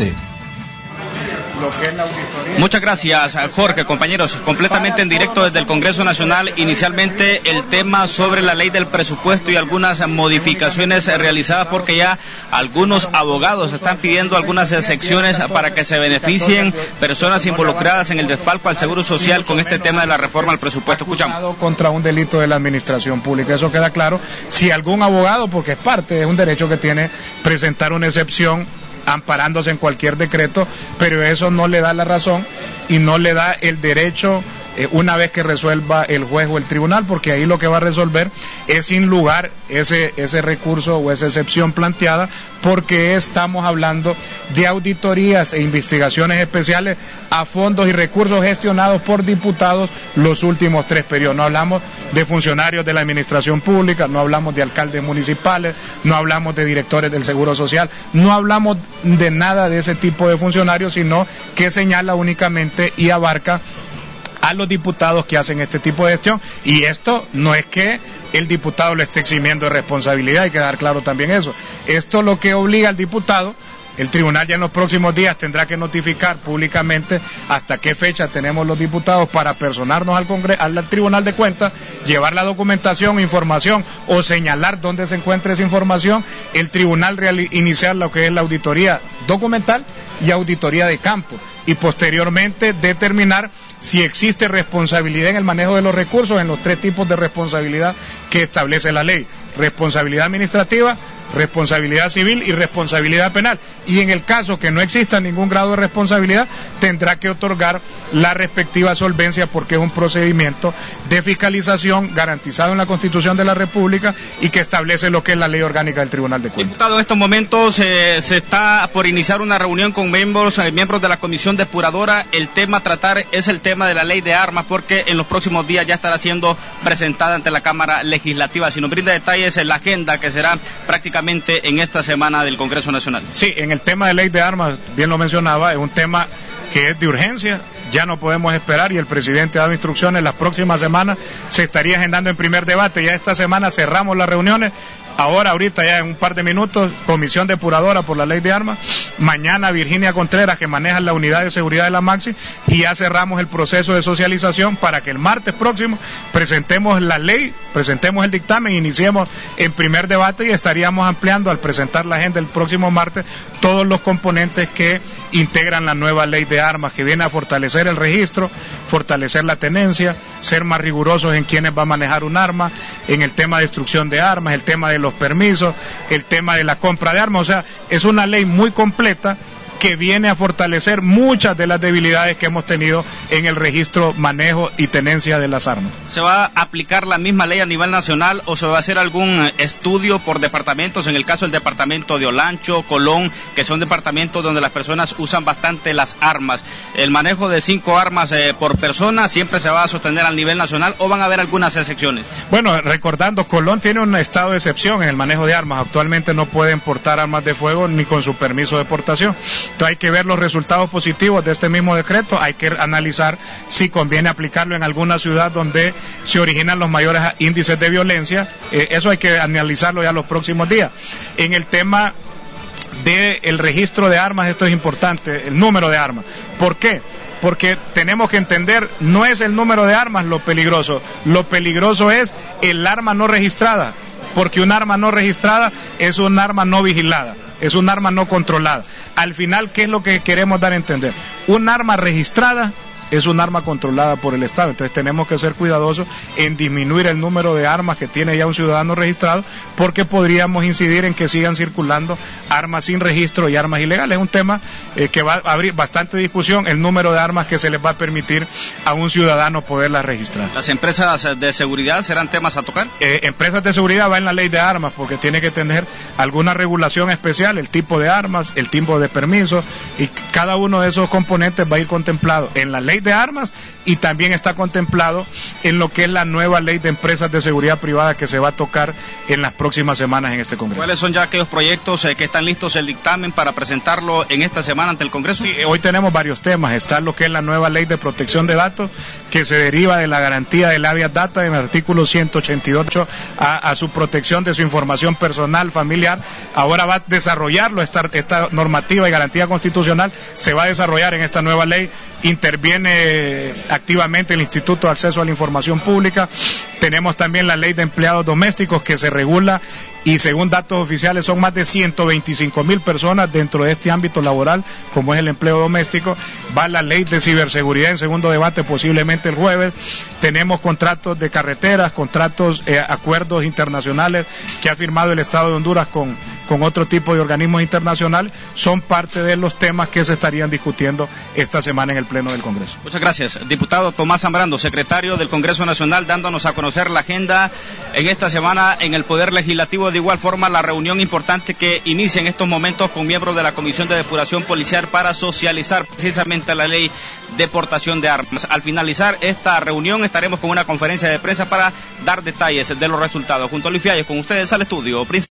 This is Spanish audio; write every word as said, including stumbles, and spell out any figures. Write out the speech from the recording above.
debate. Lo que es la auditoría. Muchas gracias, Jorge. Compañeros, completamente en directo desde el Congreso Nacional, inicialmente el tema sobre la ley del presupuesto y algunas modificaciones realizadas, porque ya algunos abogados están pidiendo algunas excepciones para que se beneficien personas involucradas en el desfalco al Seguro Social con este tema de la reforma al presupuesto. Escuchamos. Contra un delito de la administración pública, eso queda claro. Si algún abogado, porque es parte, es un derecho que tiene presentar una excepción amparándose en cualquier decreto, pero eso no le da la razón y no le da el derecho eh, una vez que resuelva el juez o el tribunal, porque ahí lo que va a resolver es sin lugar ese, ese recurso o esa excepción planteada, porque estamos hablando de auditorías e investigaciones especiales a fondos y recursos gestionados por diputados los últimos tres periodos. No hablamos de funcionarios de la administración pública, no hablamos de alcaldes municipales, no hablamos de directores del Seguro Social, no hablamos de nada de ese tipo de funcionarios, sino que señala únicamente y abarca a los diputados que hacen este tipo de gestión, y esto no es que el diputado lo esté eximiendo de responsabilidad, hay que dar claro también eso. Esto lo que obliga al diputado, el tribunal ya en los próximos días tendrá que notificar públicamente hasta qué fecha tenemos los diputados para personarnos al Congreso, al Tribunal de Cuentas, llevar la documentación, información o señalar dónde se encuentra esa información, el tribunal real, iniciar lo que es la auditoría documental y auditoría de campo, y posteriormente determinar si existe responsabilidad en el manejo de los recursos en los tres tipos de responsabilidad que establece la ley: responsabilidad administrativa, responsabilidad civil y responsabilidad penal. Y en el caso que no exista ningún grado de responsabilidad, tendrá que otorgar la respectiva solvencia, porque es un procedimiento de fiscalización garantizado en la Constitución de la República y que establece lo que es la ley orgánica del Tribunal de Cuentas. Diputado, en estos momentos eh, se está por iniciar una reunión con miembros, eh, miembros de la Comisión Depuradora. El tema a tratar es el tema de la ley de armas, porque en los próximos días ya estará siendo presentada ante la Cámara Legislativa. Si nos brinda detalles en la agenda que será prácticamente en esta semana del Congreso Nacional. Sí, en el tema de ley de armas, bien lo mencionaba, es un tema que es de urgencia, ya no podemos esperar, y el presidente ha dado instrucciones. Las próximas semanas se estaría agendando en primer debate, ya esta semana cerramos las reuniones. Ahora, ahorita ya en un par de minutos, Comisión Depuradora por la ley de armas. Mañana Virginia Contreras, que maneja la unidad de seguridad de la Maxi, y ya cerramos el proceso de socialización para que el martes próximo presentemos la ley, presentemos el dictamen, iniciemos en primer debate, y estaríamos ampliando al presentar la agenda el próximo martes todos los componentes que integran la nueva ley de armas, que viene a fortalecer el registro, fortalecer la tenencia, ser más rigurosos en quienes va a manejar un arma, en el tema de destrucción de armas, el tema de los permisos, el tema de la compra de armas. O sea, es una ley muy completa que viene a fortalecer muchas de las debilidades que hemos tenido en el registro, manejo y tenencia de las armas. ¿Se va a aplicar la misma ley a nivel nacional o se va a hacer algún estudio por departamentos? En el caso del departamento de Olancho, Colón, que son departamentos donde las personas usan bastante las armas, ¿el manejo de cinco armas eh, por persona siempre se va a sostener a nivel nacional o van a haber algunas excepciones? Bueno, recordando, Colón tiene un estado de excepción en el manejo de armas. Actualmente no pueden portar armas de fuego ni con su permiso de portación. Entonces hay que ver los resultados positivos de este mismo decreto, hay que analizar si conviene aplicarlo en alguna ciudad donde se originan los mayores índices de violencia. Eh, eso hay que analizarlo ya los próximos días. En el tema del registro de armas, esto es importante, el número de armas. ¿Por qué? Porque tenemos que entender, no es el número de armas lo peligroso, lo peligroso es el arma no registrada, porque un arma no registrada es un arma no vigilada, es un arma no controlada. Al final, ¿qué es lo que queremos dar a entender? Un arma registrada es un arma controlada por el Estado. Entonces tenemos que ser cuidadosos en disminuir el número de armas que tiene ya un ciudadano registrado, porque podríamos incidir en que sigan circulando armas sin registro y armas ilegales. Es un tema eh, que va a abrir bastante discusión, el número de armas que se les va a permitir a un ciudadano poderlas registrar. ¿Las empresas de seguridad serán temas a tocar? Eh, empresas de seguridad va en la ley de armas, porque tiene que tener alguna regulación especial, el tipo de armas, el tipo de permiso, y cada uno de esos componentes va a ir contemplado en la ley de armas y también está contemplado en lo que es la nueva ley de empresas de seguridad privada que se va a tocar en las próximas semanas en este Congreso. ¿Cuáles son ya aquellos proyectos eh, que están listos el dictamen para presentarlo en esta semana ante el Congreso? Sí, hoy tenemos varios temas. Está lo que es la nueva ley de protección de datos que se deriva de la garantía del habeas data en el artículo ciento ochenta y ocho a, a su protección de su información personal, familiar. Ahora va a desarrollarlo, esta, esta normativa y garantía constitucional se va a desarrollar en esta nueva ley. Interviene activamente el Instituto de Acceso a la Información Pública. Tenemos también la ley de empleados domésticos que se regula y según datos oficiales son más de ciento veinticinco mil personas dentro de este ámbito laboral, como es el empleo doméstico. Va la ley de ciberseguridad en segundo debate posiblemente el jueves. Tenemos contratos de carreteras, contratos, eh, acuerdos internacionales que ha firmado el Estado de Honduras con, con otro tipo de organismos internacionales. Son parte de los temas que se estarían discutiendo esta semana en el Pleno del Congreso. Muchas gracias. Diputado Tomás Zambrano, secretario del Congreso Nacional, dándonos a conocer la agenda en esta semana en el Poder Legislativo. De igual forma, la reunión importante que inicia en estos momentos con miembros de la Comisión de Depuración Policial para socializar precisamente la ley de portación de armas. Al finalizar esta reunión estaremos con una conferencia de prensa para dar detalles de los resultados. Junto a Luis Fialles, con ustedes al estudio.